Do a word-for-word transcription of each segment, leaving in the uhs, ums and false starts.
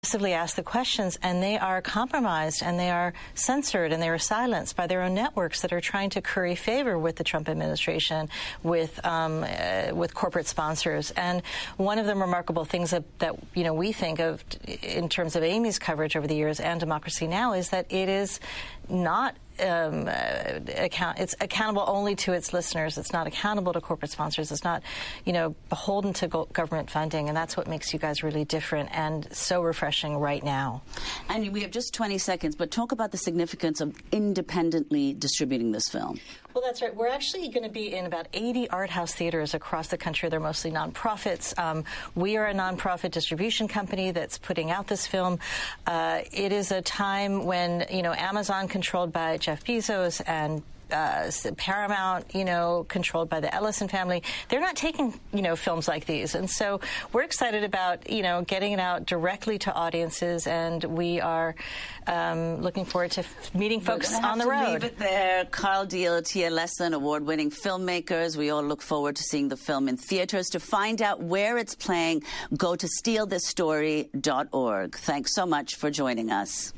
aggressively ask the questions, and they are compromised, and they are censored, and they are silenced by their own networks that are trying to curry favor with the Trump administration, with um, uh, with corporate sponsors. And one of the remarkable things that, that you know we think of in terms of Amy's coverage over the years and Democracy Now! Is that it is not Um, uh, account, it's accountable only to its listeners. It's not accountable to corporate sponsors. It's not, you know, beholden to go- government funding, and that's what makes you guys really different and so refreshing right now. And we have just twenty seconds, but talk about the significance of independently distributing this film. Well, that's right. We're actually going to be in about eighty art house theaters across the country. They're mostly nonprofits. Um, we are a nonprofit distribution company that's putting out this film. Uh, it is a time when, you know, Amazon, controlled by Jeff Bezos, and Uh, Paramount, you know, controlled by the Ellison family, they're not taking, you know, films like these. And so we're excited about, you know, getting it out directly to audiences, and we are um, looking forward to f- meeting folks on the road. Leave it there. Carl Deal, Tia Lesson, award-winning filmmakers. We all look forward to seeing the film in theaters. To find out where it's playing, go to steal this story dot org. Thanks so much for joining us.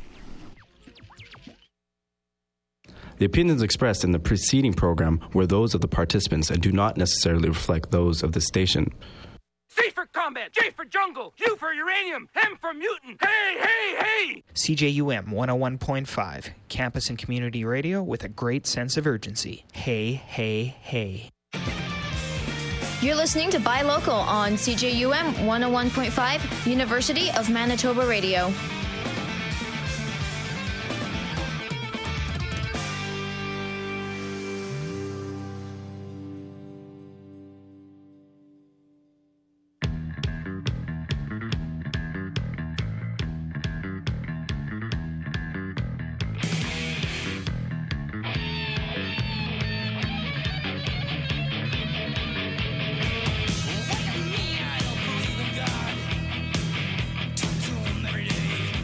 The opinions expressed in the preceding program were those of the participants and do not necessarily reflect those of the station. C for combat, J for jungle, U for uranium, M for mutant. Hey, hey, hey! C J U M one oh one point five, campus and community radio with a great sense of urgency. Hey, hey, hey. You're listening to Buy Local on C J U M one oh one point five, University of Manitoba Radio. Every day.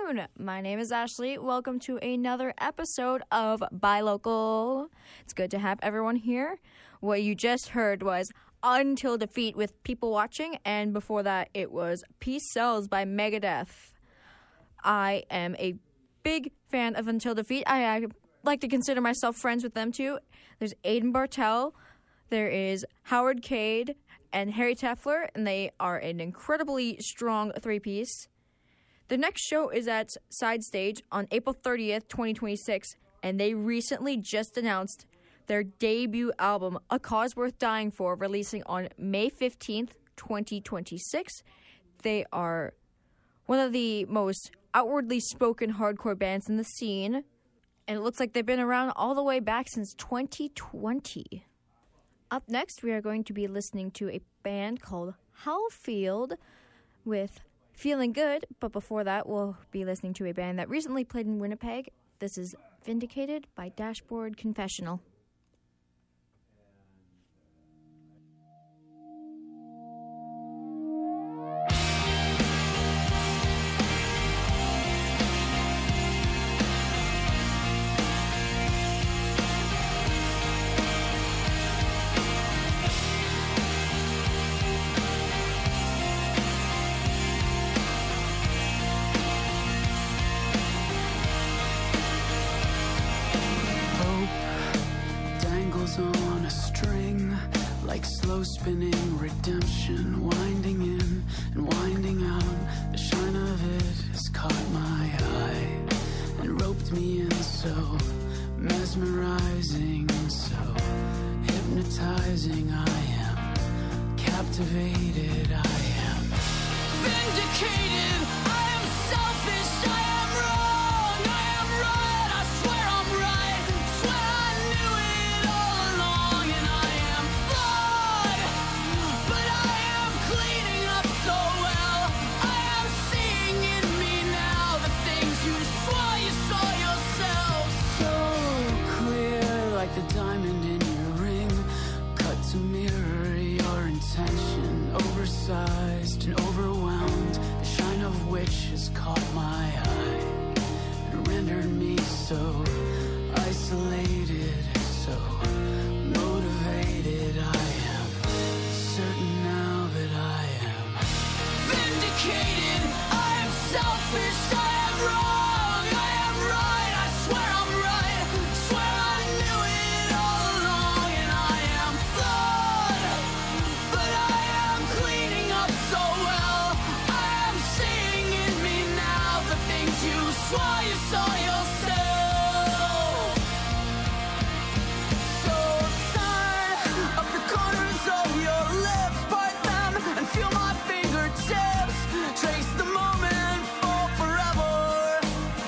afternoon. My name is Ashley. Welcome to another episode of Buy Local. It's good to have everyone here. What you just heard was Until Defeat with People Watching, and before that it was Peace Sells by Megadeth. I am a big fan of Until Defeat. I, I like to consider myself friends with them too. There's Aiden Bartel, there is Howard Cade, and Harry Teffler, and they are an incredibly strong three-piece. The next show is at Side Stage on April thirtieth, twenty twenty-six, and they recently just announced their debut album, A Cause Worth Dying For, releasing on May fifteenth, twenty twenty-six. They are one of the most outwardly spoken hardcore bands in the scene, and it looks like they've been around all the way back since twenty twenty. Up next, we are going to be listening to a band called Howlfield with Feeling Good, but before that, we'll be listening to a band that recently played in Winnipeg. This is Vindicated by Dashboard Confessional. Spinning redemption, winding in and winding out. The shine of it has caught my eye and roped me in, so mesmerizing, so hypnotizing. I am captivated, I am vindicated. I am selfish, I am wrong, I am right, I swear I'm right, swear I knew it all along, and I am flawed. But I am cleaning up so well. I am seeing in me now the things you swore you saw yourself. So clear, like the diamond in your ring, cut to mirror your intention, oversized and overwhelmed, the shine of which has caught my eye and rendered me so isolated, so motivated. I am certain now that I am vindicated. I am selfish, I am wrong, I am right, I swear I'm right, swear I knew it all along, and I am flawed. But I am cleaning up so well. I am seeing in me now the things you swore you saw yourself. So turn up the corners of your lips, part them and feel my fingertips, trace the moment for forever.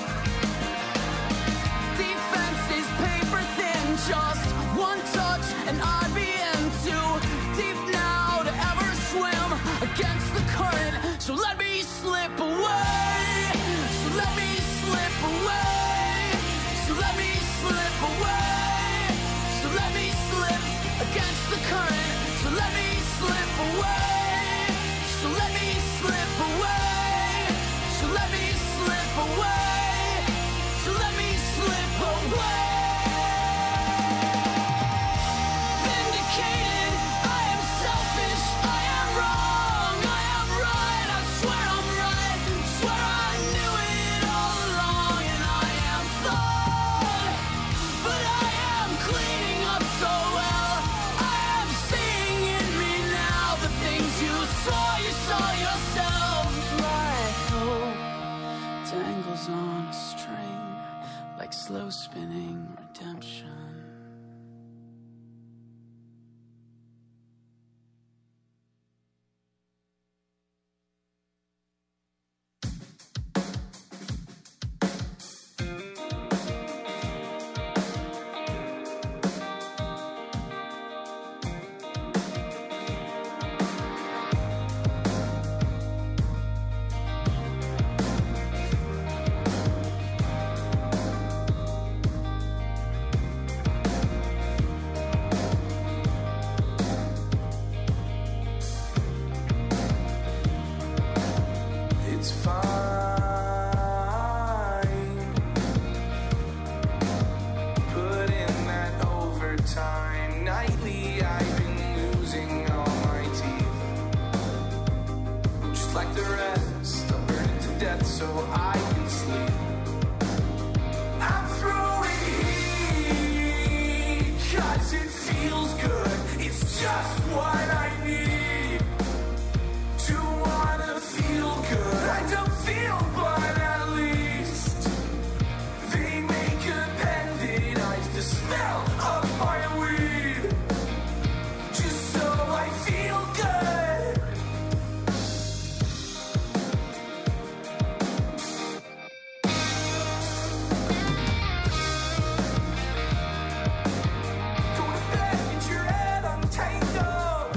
Defense is paper thin, just one touch and I'd be in too deep now to ever swim against the current. So let me slip away, so let me slip away, so let me slip away, so let me slip against the current. So let me slip away, so let me slip away, so let me slip away, so let me slip away. Vindicated, I am selfish, I am wrong, I am right, I swear I'm right, swear I knew it all along, and I am flawed. But I am cleaning up so well. I am seeing in me now the things you saw you saw yourself. Right hope dangles on a string like slow spinning redemption. so I can sleep. I'm throwing heat, cause it feels good. It's just what I need to wanna feel good. I don't feel, but at least they make appendicitis the smell of my weed, just so I feel good. Go to bed, get your head untangled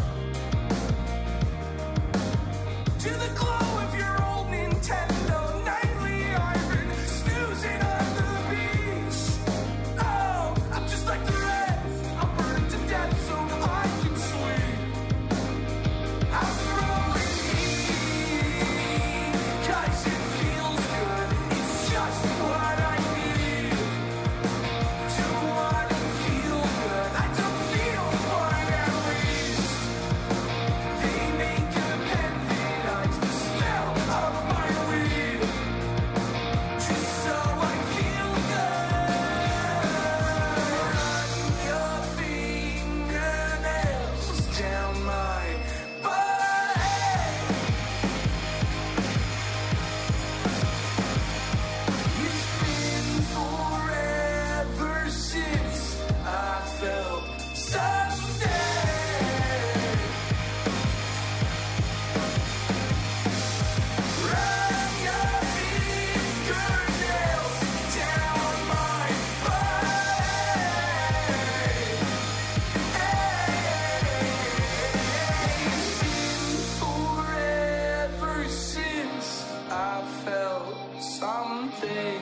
to the glow of your old Nintendo. Nightly I've been snoozing on the beach. Oh, I'm just like the rest. I'll burn to death so I can sleep. I'm throwing heat, cause it feels good. It's just what I need to wanna feel good. I don't feel, but at least they make appendicitis the smell of my weed, just so I feel good. Run your fingernails down my butt. It's been forever since I felt someday. Run your fingernails down my butt. It's been forever since I felt something.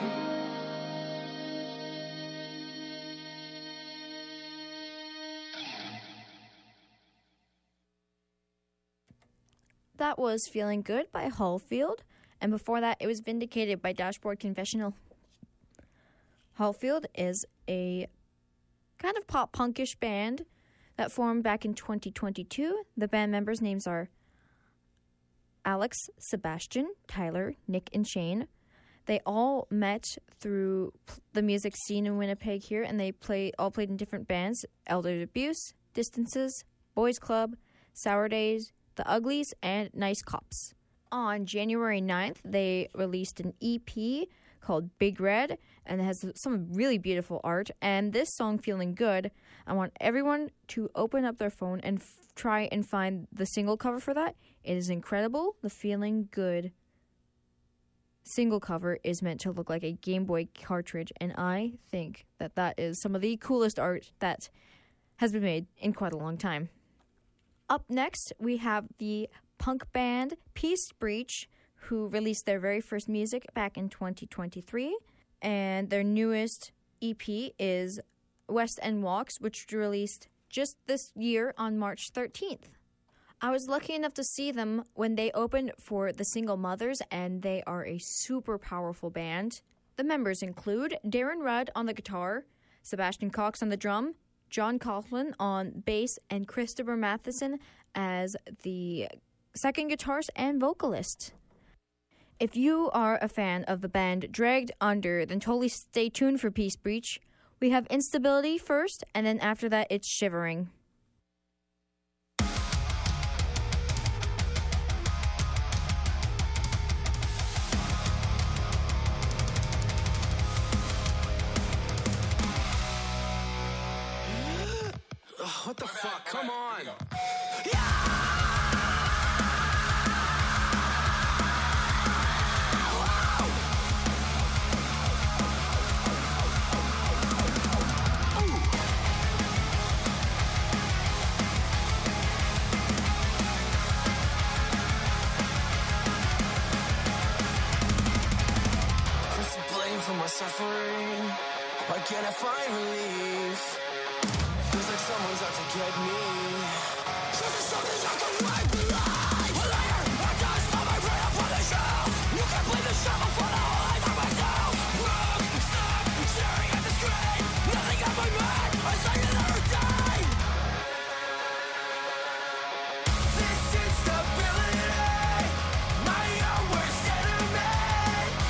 That was Feeling Good by Hallfield, and before that, it was Vindicated by Dashboard Confessional. Hallfield is a kind of pop punkish band that formed back in twenty twenty-two. The band members' names are Alex, Sebastian, Tyler, Nick, and Shane. They all met through p- the music scene in Winnipeg here, and they play all played in different bands: Elder Abuse, Distances, Boys Club, Sour Days, The Uglies, and Nice Cops. On January ninth, they released an E P called Big Red, and it has some really beautiful art. And this song, Feeling Good, I want everyone to open up their phone and f- try and find the single cover for that. It is incredible. The Feeling Good single cover is meant to look like a Game Boy cartridge, and I think that that is some of the coolest art that has been made in quite a long time. Up next, we have the punk band Peace Breach, who released their very first music back in twenty twenty-three, and their newest E P is West End Walks, which was released just this year on March thirteenth. I was lucky enough to see them when they opened for the Single Mothers, and they are a super powerful band. The members include Darren Rudd on the guitar, Sebastian Cox on the drum, John Coughlin on bass, and Christopher Matheson as the second guitarist and vocalist. If you are a fan of the band Dragged Under, then totally stay tuned for Peace Breach. We have Instability first, and then after that it's Shivering. What the fuck? Come on. What's the blame for my suffering? Why can't I find relief? Feels like someone's out to get me. Feels like something's out to wipe me alive. A liar, I just saw my brain up on the shelf. You can't blame the shovel for the whole life of myself. Wrong, stop, staring at the screen. Nothing on my mind, I saw you another day. This instability, my own worst enemy.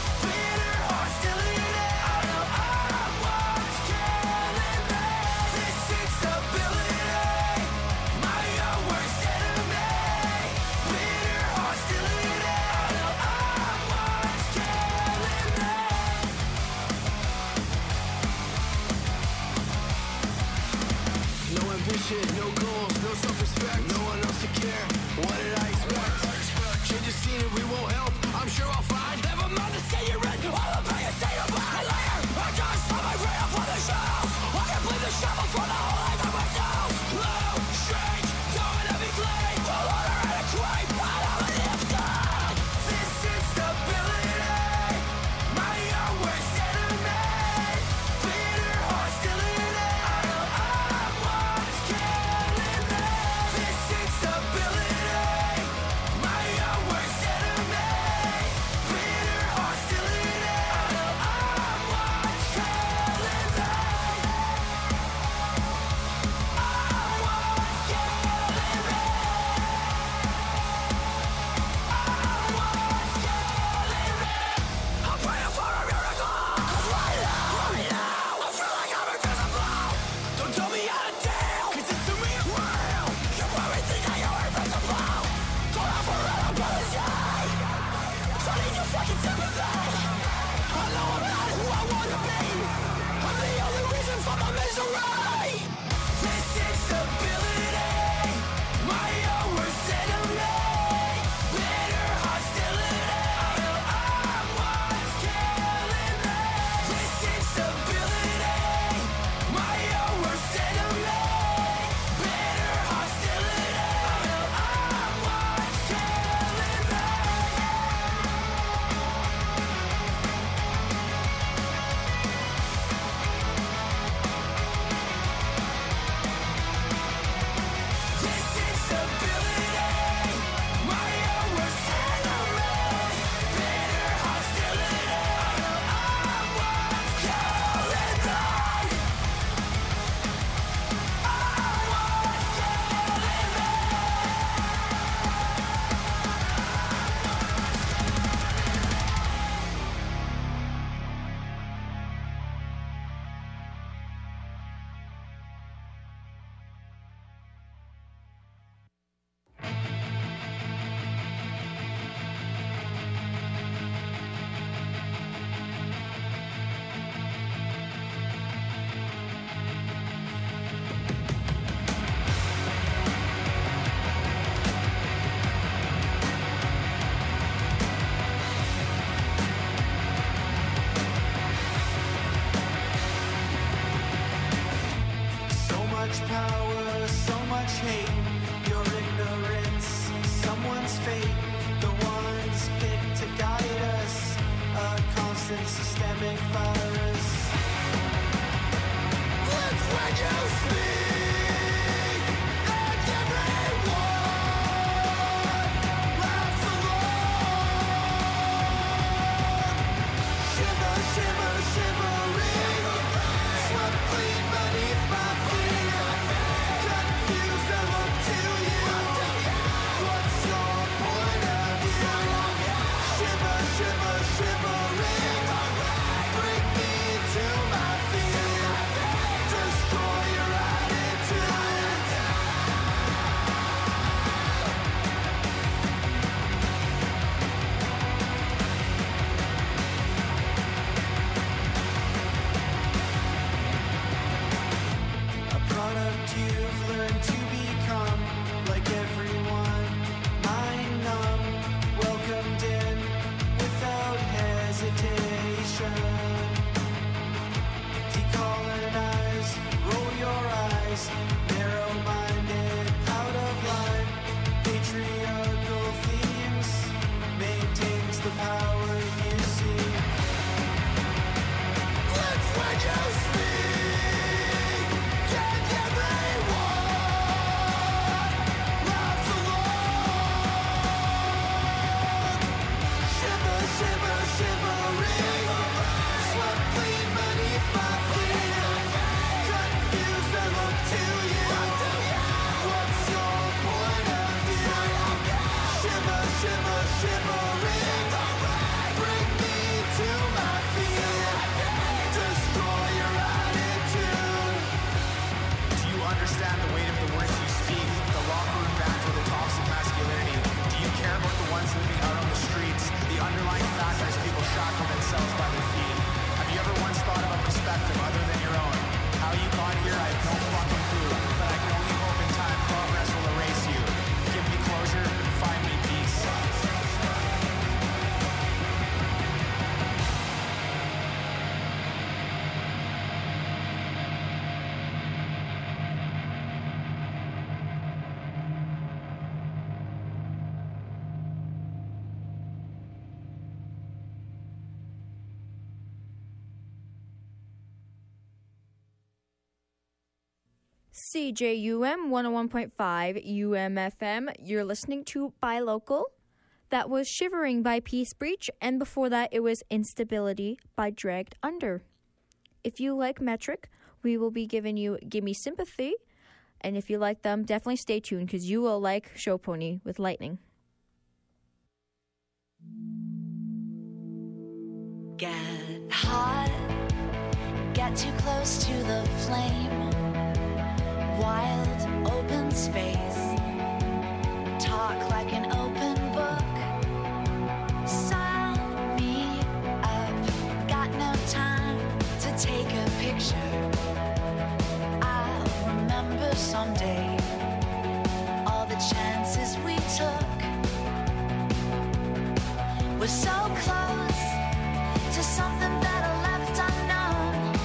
C J U M one oh one point five U M F M. You're listening to Buy Local. That was Shivering by Peace Breach, and before that it was Instability by Dragged Under. If you like Metric, we will be giving you Gimme Sympathy, and if you like them, definitely stay tuned because you will like Show Pony with Lightning. Get hot, get too close to the flame. Wild, open space. Talk like an open book. Sign me up. Got no time to take a picture. I'll remember someday all the chances we took. We're so close to something better left unknown.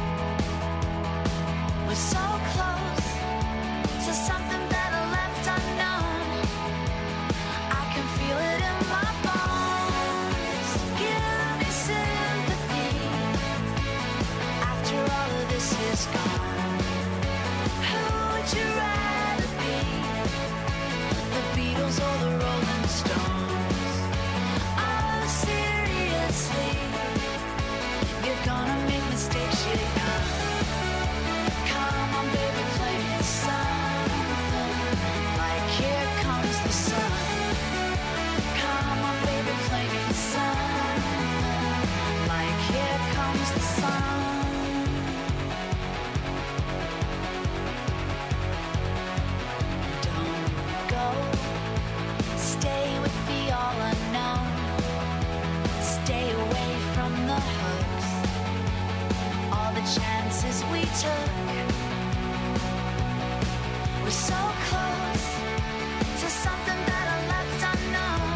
We're so close to something better left unknown. I can feel it in my bones. Give me sympathy after all of this is gone. Who would you rather be? The Beatles or the Rolling Stones? Oh, seriously, you're gonna make mistakes, you know. Come on, baby, play me something like Here Comes the Sun. Come on, baby, play me something like Here Comes the Sun. Don't go, stay with the all unknown. Stay away from the hooks, all the chances we took. We're so close to something better left unknown.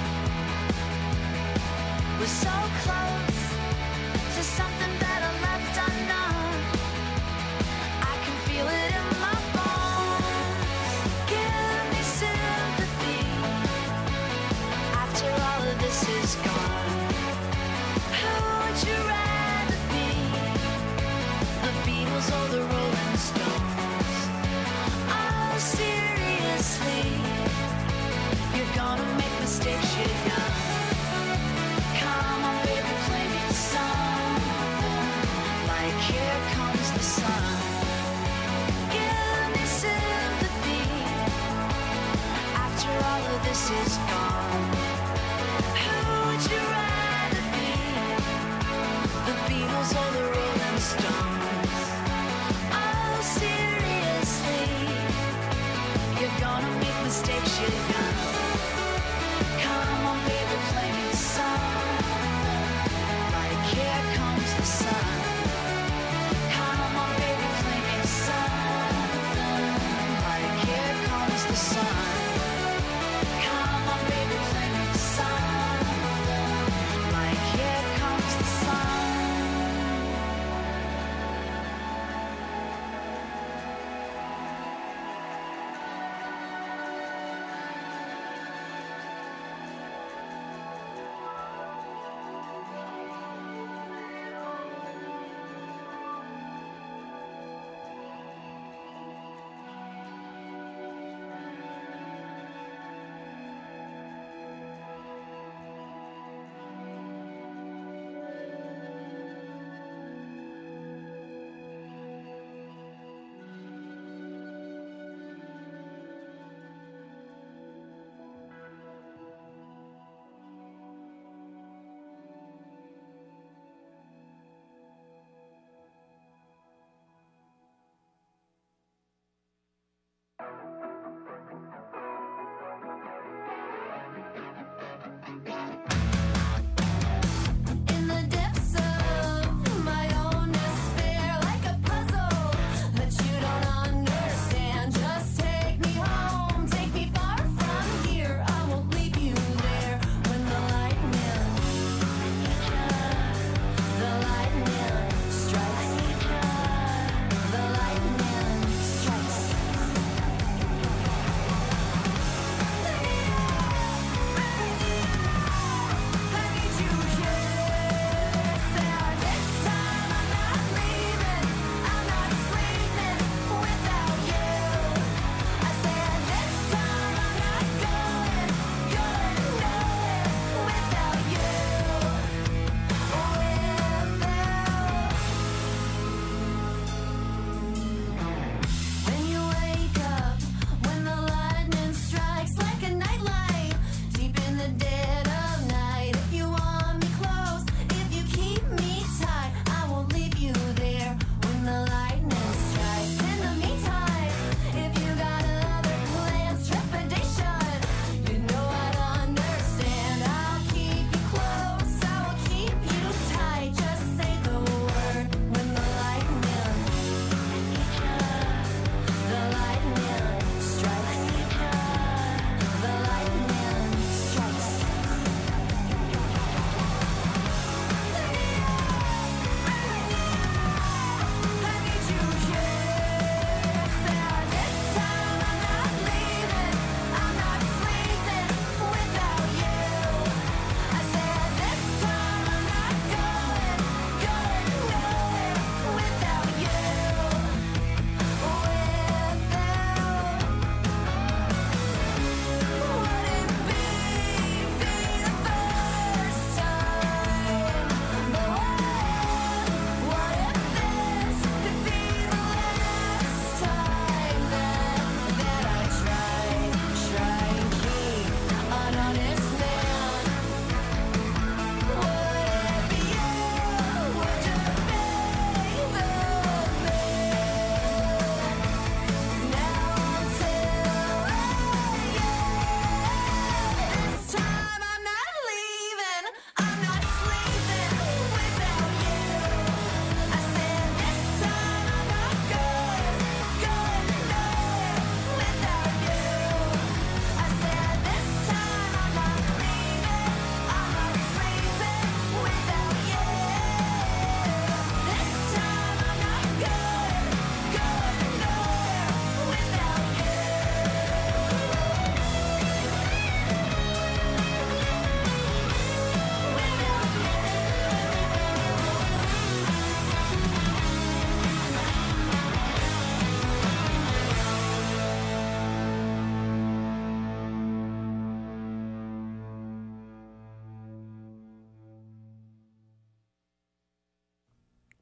We're so close to something better left unknown. I can feel it in my bones. Give me sympathy after all of this is gone. Who would you rather be? The Beatles or the Rolling Stones? Oh, seriously, you're gonna make mistakes, you know. Come on, baby, play me something like Here Comes the Sun. Give me sympathy after all of this is gone. Who would you rather be? The Beatles or the Rolling Stones? Oh, seriously, you're gonna make mistakes, you know. Come on, baby, play me something like Here Comes the Sun. Come on, baby, play me something like Here Comes the Sun. Come on, baby, play me something like Here Comes the Sun.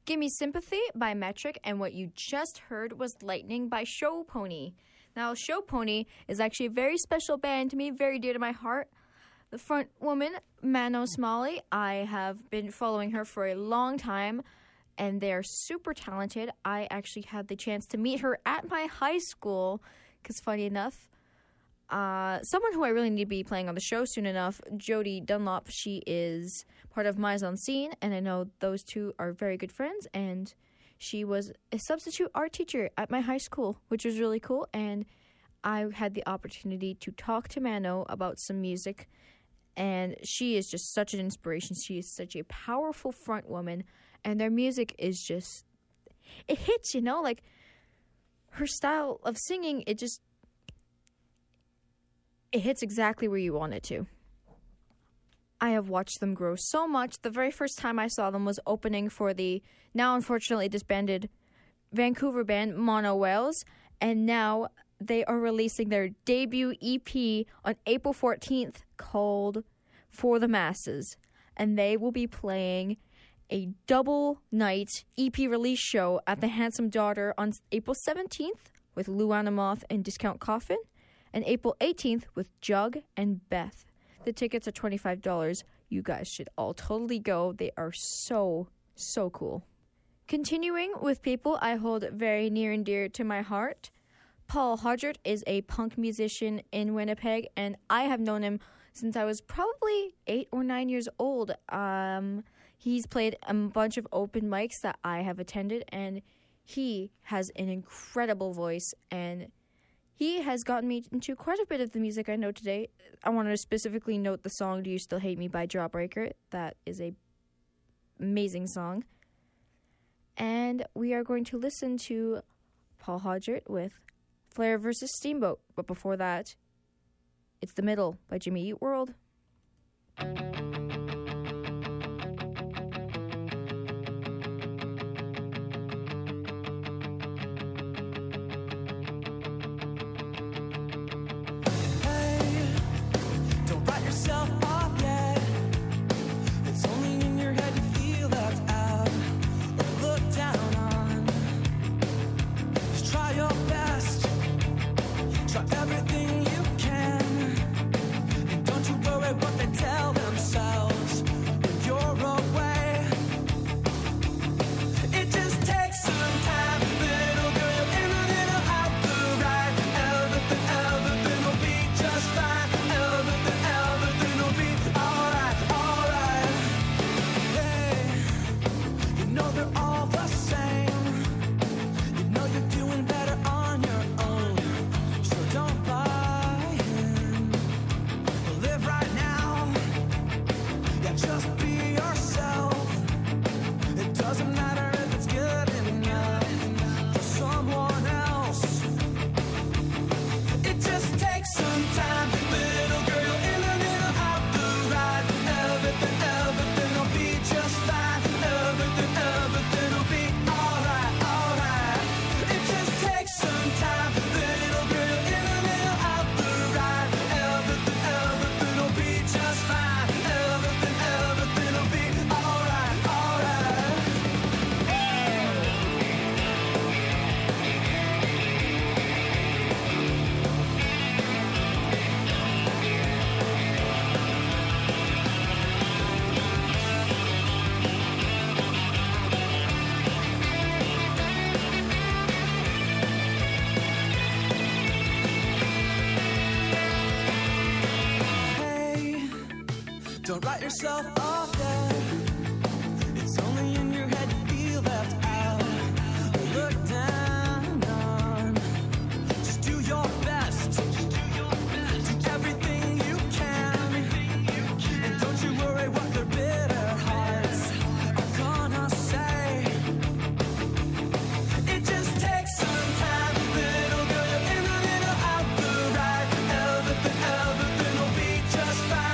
Gimme Sympathy by Metric, and what you just heard was Lightning by Show Pony. Now, Show Pony is actually a very special band to me, very dear to my heart. The front woman, Mano Smalley, I have been following her for a long time, and they are super talented. I actually had the chance to meet her at my high school, because funny enough, uh, someone who I really need to be playing on the show soon enough, Jody Dunlop, she is part of Mise en Scene, and I know those two are very good friends, and she was a substitute art teacher at my high school, which was really cool, and I had the opportunity to talk to Mano about some music, and she is just such an inspiration. She is such a powerful front woman, and their music is just, it hits, you know, like her style of singing, it just, it hits exactly where you want it to. I have watched them grow so much. The very first time I saw them was opening for the now unfortunately disbanded Vancouver band Mono Wells, and now they are releasing their debut E P on April fourteenth called For the Masses, and they will be playing a double night E P release show at the Handsome Daughter on April seventeenth with Luana Moth and Discount Coffin, and April eighteenth with Jug and Beth. The tickets are twenty-five dollars. You guys should all totally go. They are so, so cool. Continuing with people I hold very near and dear to my heart, Paul Hodgert is a punk musician in Winnipeg, and I have known him since I was probably eight or nine years old. Um, he's played a bunch of open mics that I have attended, and he has an incredible voice, and he has gotten me into quite a bit of the music I know today. I want to specifically note the song Do You Still Hate Me by Jawbreaker. That is a amazing song. And we are going to listen to Paul Hodgert with Flair versus Steamboat. But before that, it's The Middle by Jimmy Eat World. Don't write yourself off there. It's only in your head you feel left out or looked down on. Just do your best. Do everything you can. And don't you worry what their bitter hearts are gonna say. It just takes some time, little girl. You're in the middle of the ride. Everything, everything will be just fine.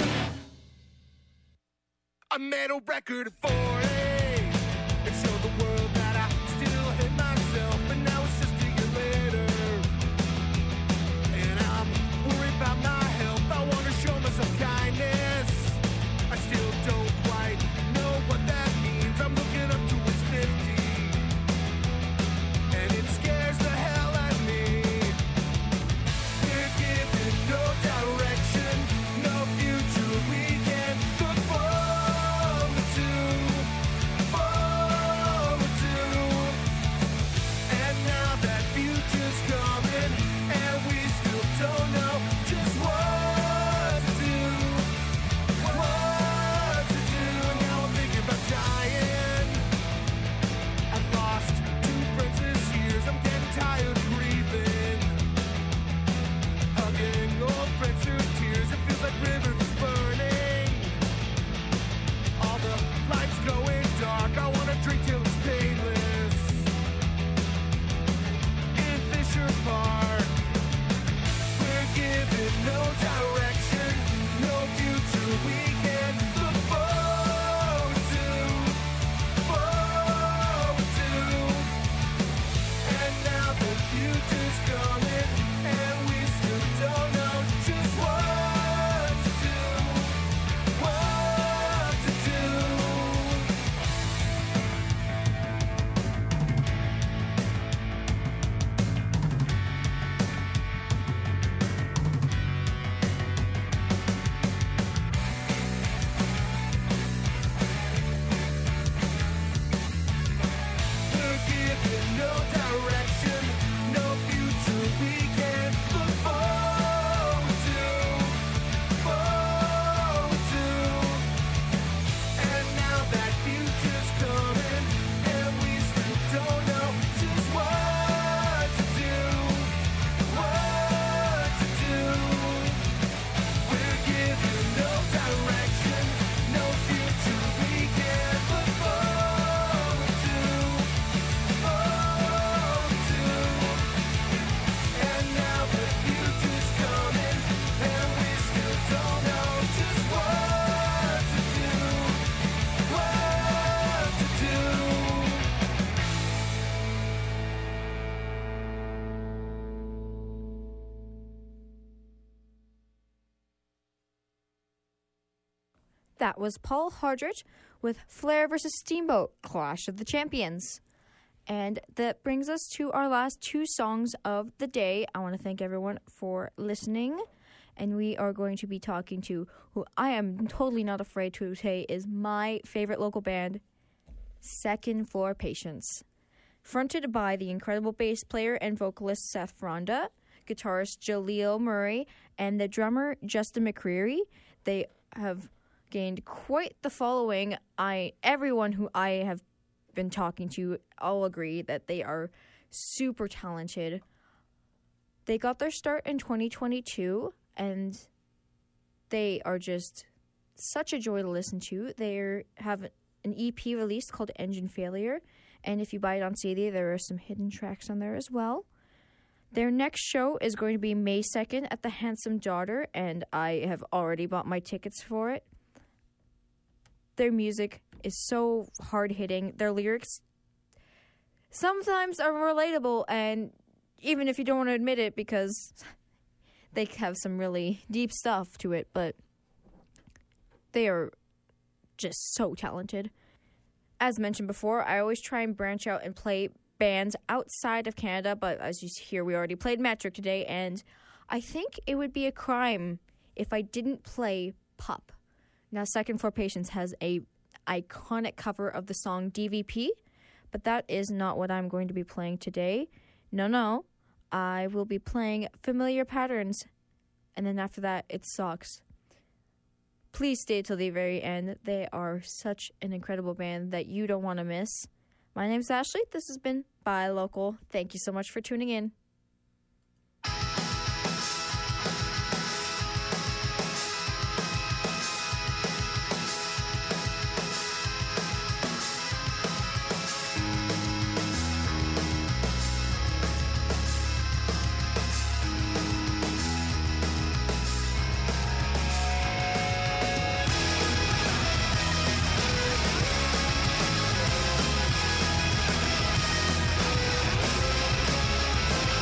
A metal record for a and show the world that was Paul Hardrich with Flair versus Steamboat, Clash of the Champions. And that brings us to our last two songs of the day. I want to thank everyone for listening. And we are going to be talking to who I am totally not afraid to say is my favorite local band, Second Floor Patience. Fronted by the incredible bass player and vocalist Seth Fronda, guitarist Jaleel Murray, and the drummer Justin McCreary, they have gained quite the following. I everyone who I have been talking to all agree that they are super talented. They got their start in twenty twenty-two, and they are just such a joy to listen to. They have an E P released called Engine Failure, and if you buy it on C D, there are some hidden tracks on there as well. Their next show is going to be May second at the Handsome Daughter, and I have already bought my tickets for it. Their music is so hard-hitting. Their lyrics sometimes are relatable, and even if you don't want to admit it, because they have some really deep stuff to it, but they are just so talented. As mentioned before, I always try and branch out and play bands outside of Canada, but as you hear, we already played Metric today, and I think it would be a crime if I didn't play Pup. Now, Second Floor Patience has a iconic cover of the song D V P, but that is not what I'm going to be playing today. No, no, I will be playing Familiar Patterns, and then after that, it sucks. Please stay till the very end. They are such an incredible band that you don't want to miss. My name's Ashley. This has been Buy Local. Thank you so much for tuning in. Thank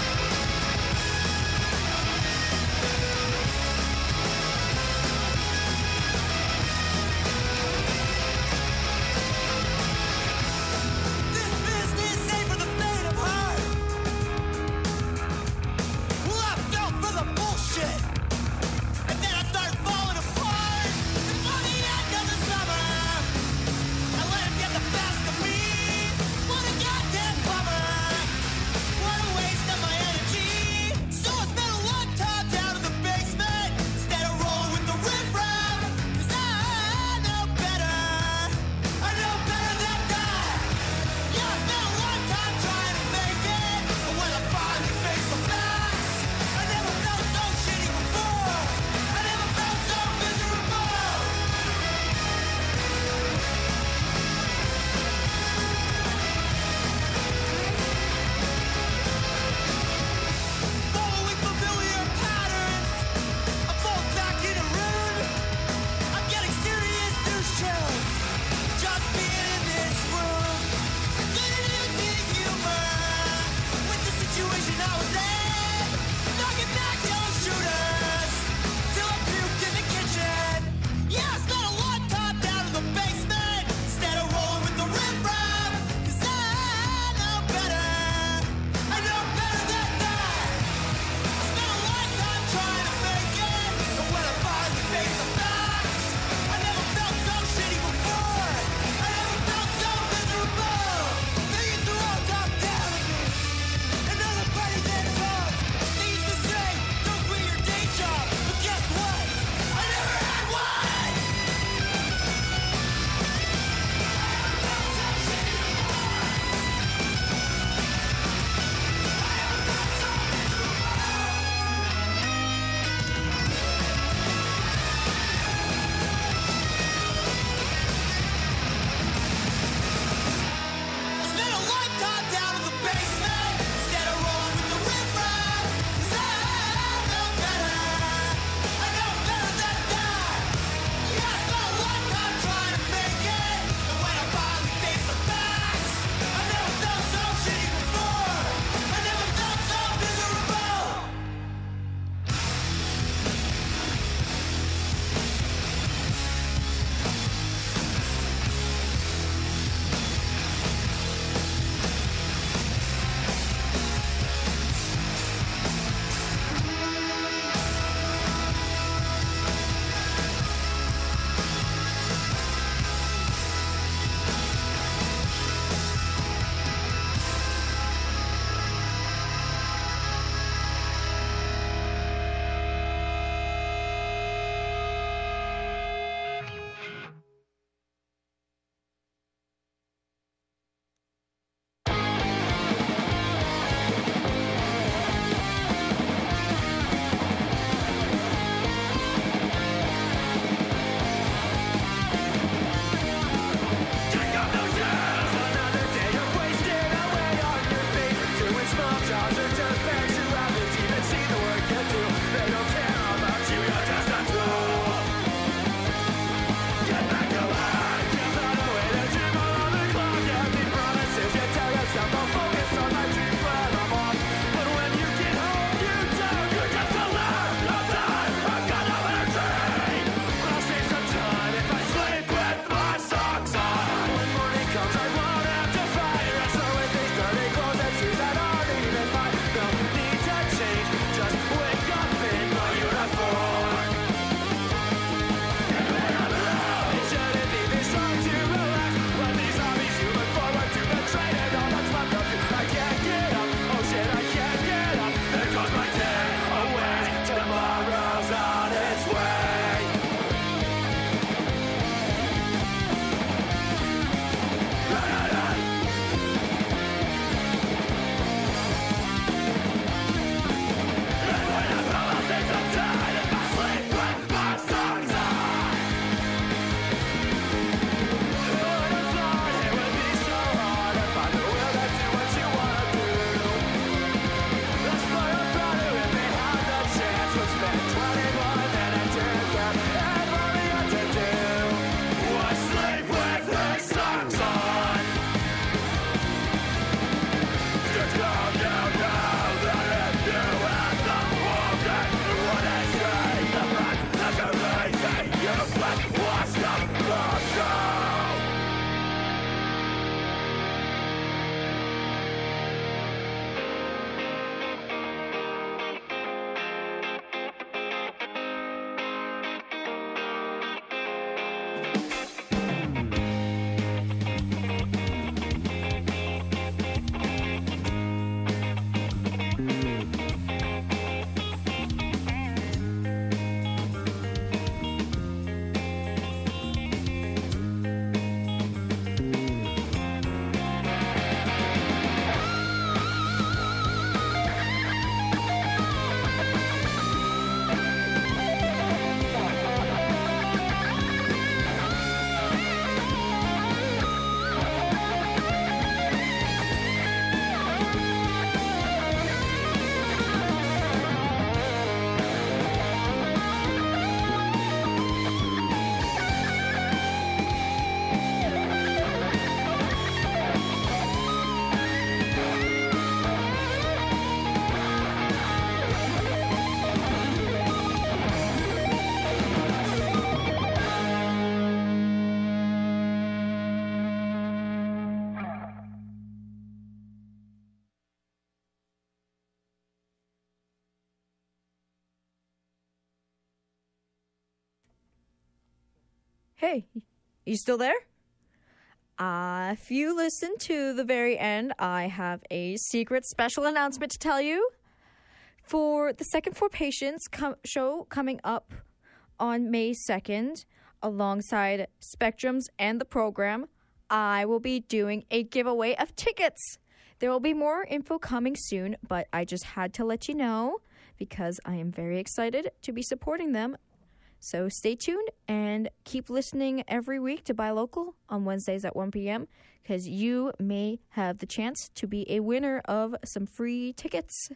Hey, you still there? Uh, if you listen to the very end, I have a secret special announcement to tell you. For the Second Floor Patients com- show coming up on May second, alongside Spectrums and the program, I will be doing a giveaway of tickets. There will be more info coming soon, but I just had to let you know because I am very excited to be supporting them. So stay tuned and keep listening every week to Buy Local on Wednesdays at one p.m. because you may have the chance to be a winner of some free tickets.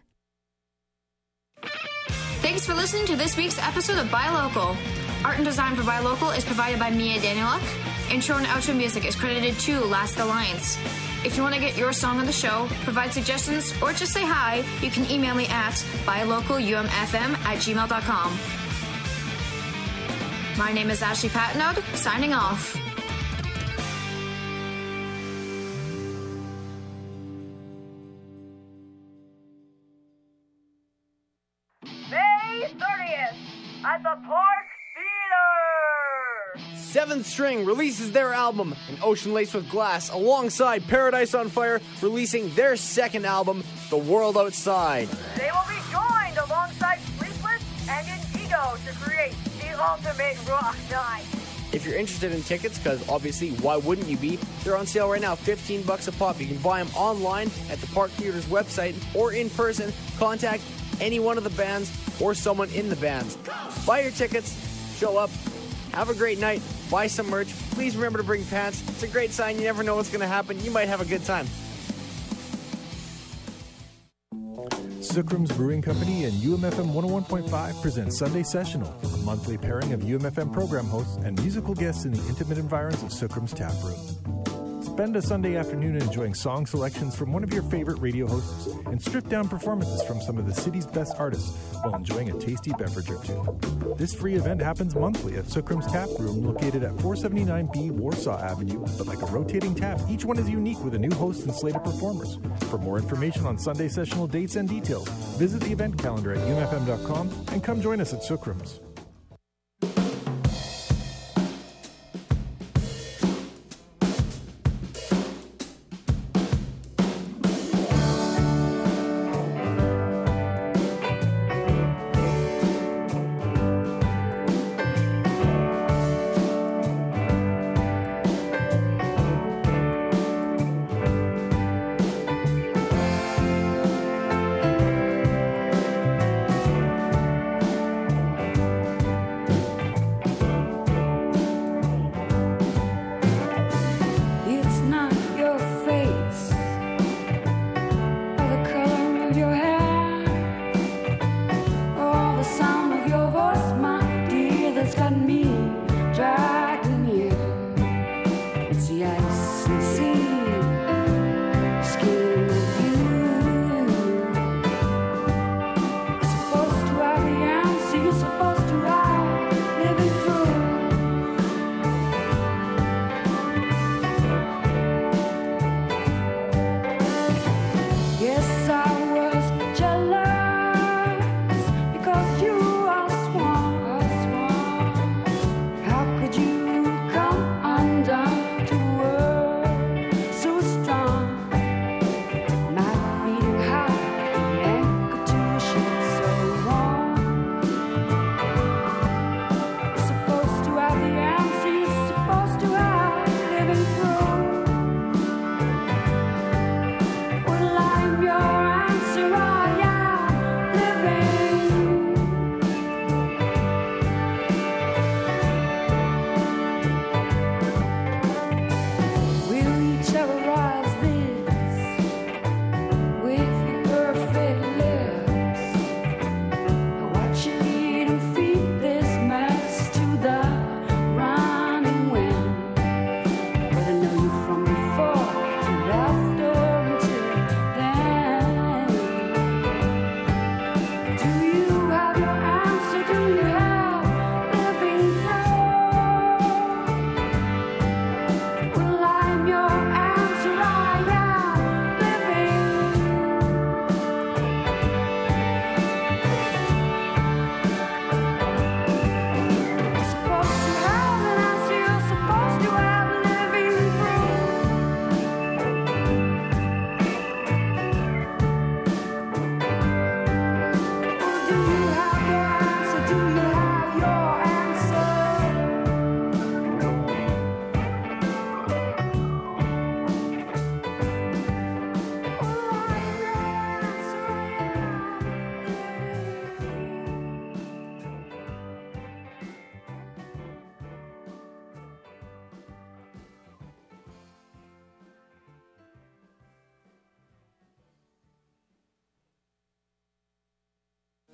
Thanks for listening to this week's episode of Buy Local. Art and design for Buy Local is provided by Mia Danieluk. Intro and outro music is credited to Last Alliance. If you want to get your song on the show, provide suggestions, or just say hi, you can email me at buylocalumfm at gmail dot com. My name is Ashley Patnode, signing off. May thirtieth at the Park Theater! Seventh String releases their album, An Ocean Laced with Glass, alongside Paradise on Fire, releasing their second album, The World Outside. They will be joined alongside Sleepless and Indigo to create the ultimate rock night. If you're interested in tickets, because obviously, why wouldn't you be? They're on sale right now, fifteen bucks a pop. You can buy them online at the Park Theater's website or in person. Contact any one of the bands or someone in the bands. Buy your tickets, show up, have a great night, buy some merch. Please remember to bring pants. It's a great sign. You never know what's going to happen. You might have a good time. Sookrum's Brewing Company and U M F M one oh one point five present Sunday Sessional, a monthly pairing of U M F M program hosts and musical guests in the intimate environs of Sookrum's tap room. Spend a Sunday afternoon enjoying song selections from one of your favorite radio hosts and stripped-down performances from some of the city's best artists while enjoying a tasty beverage or two. This free event happens monthly at Sookrum's Tap Room, located at four seventy-nine B Warsaw Avenue, but like a rotating tap, each one is unique with a new host and slate of performers. For more information on Sunday Sessional dates and details, visit the event calendar at u m f m dot com and come join us at Sookrum's.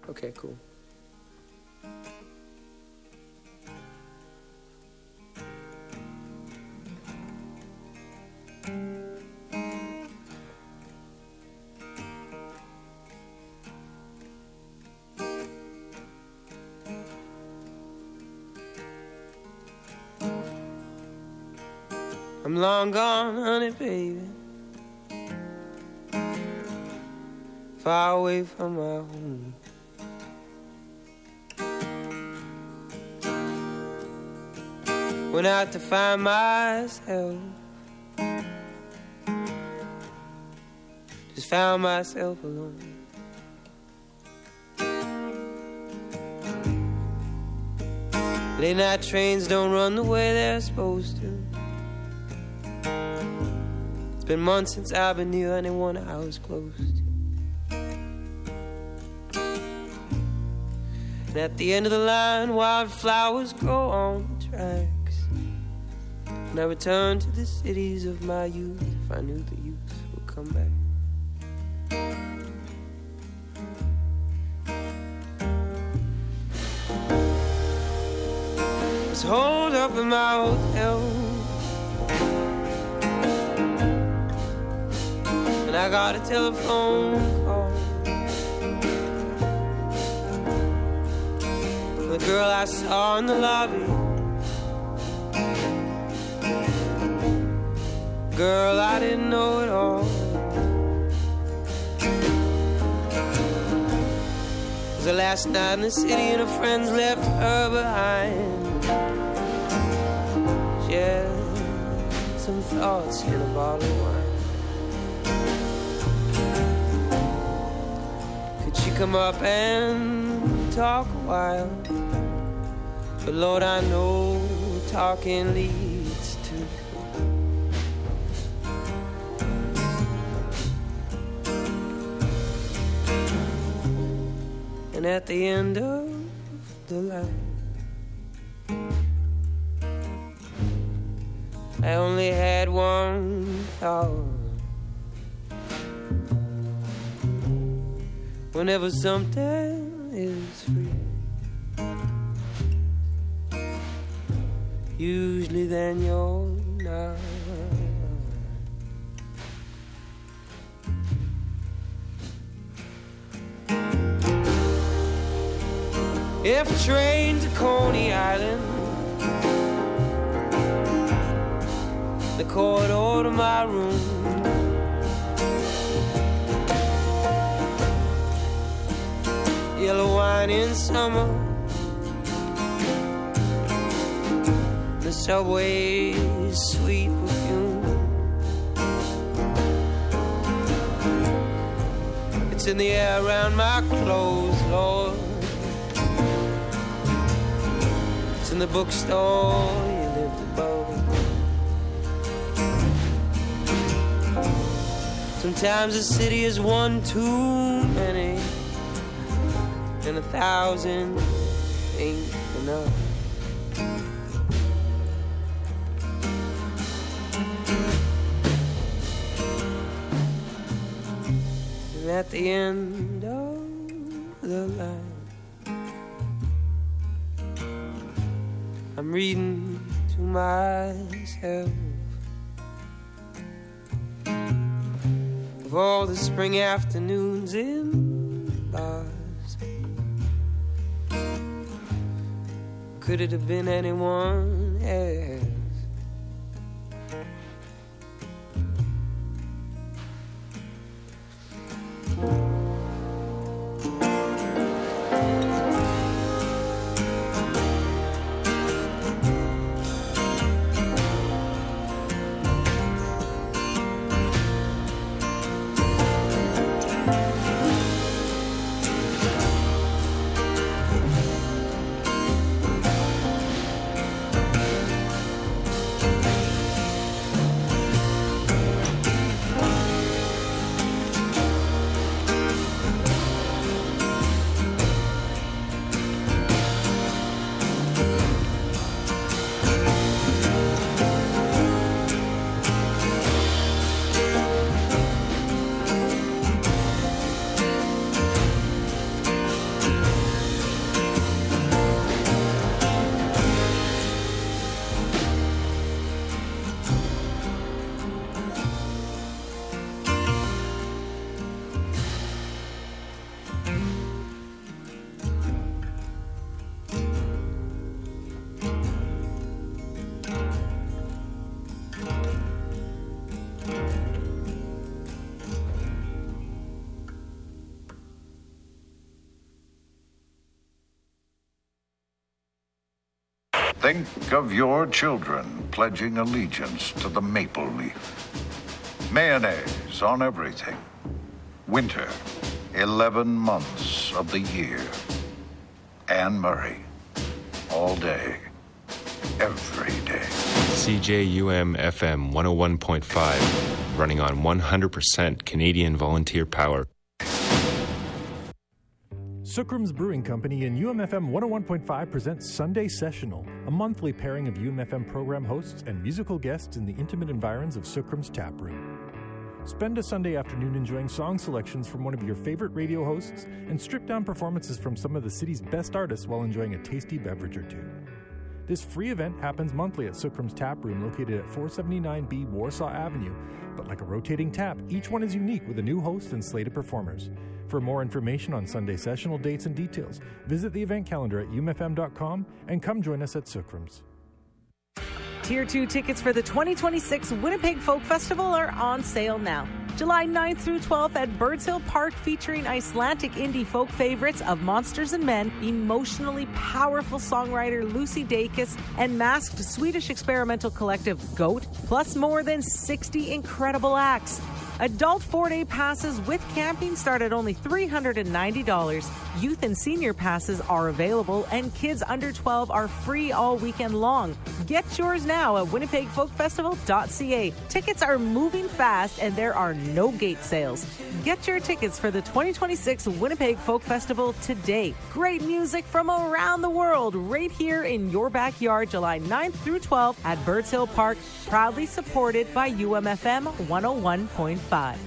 Okay, cool. I'm long gone, honey, baby, far away from my home. Went out to find myself, just found myself alone. Late night trains don't run the way they're supposed to. It's been months since I've been near anyone I was close to. And at the end of the line, wildflowers grow on the tracks. And I return to the cities of my youth, if I knew the youth would come back. I was holed up in my hotel, and I got a telephone call. The girl I saw in the lobby, girl I didn't know at all. It was the last night in the city and her friends left her behind. She had some thoughts in a bottle of wine. Could she come up and talk a while? But Lord, I know talking leads to. And at the end of the line, I only had one thought. Whenever something is free, usually then you're not. If a train to Coney Island, the corridor to my room, yellow wine in summer, the subway's sweet perfume. It's in the air around my clothes, Lord. It's in the bookstore you lived above. Sometimes a city is one too many, and a thousand ain't enough. And at the end of the line, I'm reading to myself of all the spring afternoons in bars. Could it have been anyone else? Think of your children pledging allegiance to the maple leaf. Mayonnaise on everything. Winter, eleven months of the year. Anne Murray, all day, every day. C J U M F M one oh one point five, running on one hundred percent Canadian volunteer power. Sookrum's Brewing Company and U M F M one oh one point five presents Sunday Sessional, a monthly pairing of U M F M program hosts and musical guests in the intimate environs of Sookrum's Tap Room. Spend a Sunday afternoon enjoying song selections from one of your favorite radio hosts and stripped-down performances from some of the city's best artists while enjoying a tasty beverage or two. This free event happens monthly at Sookrum's Tap Room located at four seventy-nine B Warsaw Avenue, but like a rotating tap, each one is unique with a new host and slate of performers. For more information on Sunday Sessional dates and details, visit the event calendar at u m f m dot com and come join us at Sookrum's. Tier two tickets for the twenty twenty-six Winnipeg Folk Festival are on sale now. July ninth through twelfth at Birds Hill Park, featuring Icelandic indie folk favorites of Monsters and Men, emotionally powerful songwriter Lucy Dacus, and masked Swedish experimental collective Goat, plus more than sixty incredible acts. Adult four-day passes with camping start at only three hundred ninety dollars. Youth and senior passes are available, and kids under twelve are free all weekend long. Get yours now at winnipeg folk festival dot c a. Tickets are moving fast, and there are no gate sales. Get your tickets for the twenty twenty-six Winnipeg Folk Festival today. Great music from around the world right here in your backyard, July ninth through twelfth at Birds Hill Park, proudly supported by U M F M one oh one point five.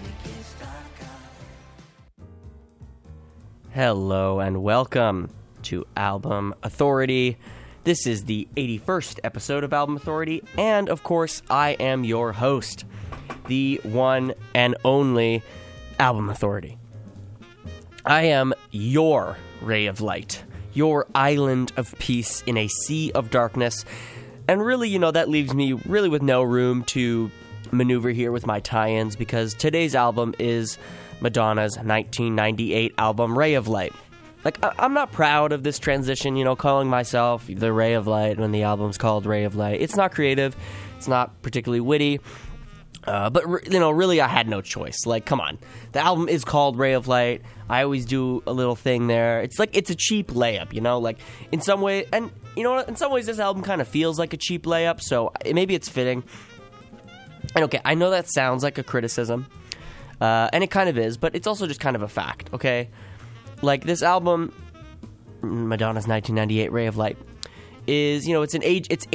Hello and welcome to Album Authority. This is the eighty-first episode of Album Authority, and of course, I am your host, the one and only Album Authority. I am your ray of light, your island of peace in a sea of darkness, and really, you know, that leaves me really with no room to maneuver here with my tie-ins, because today's album is Madonna's nineteen ninety-eight album, Ray of Light. Like, I- I'm not proud of this transition, you know, calling myself the Ray of Light when the album's called Ray of Light. It's not creative. It's not particularly witty. Uh, but, re- you know, really I had no choice. Like, come on. The album is called Ray of Light. I always do a little thing there. It's like, it's a cheap layup, you know? Like, in some way, and, you know, in some ways this album kind of feels like a cheap layup, so maybe it's fitting. And, okay, I know that sounds like a criticism. Uh, and it kind of is, but it's also just kind of a fact, okay? Like, this album, Madonna's nineteen ninety-eight Ray of Light, is, you know, it's an age, it's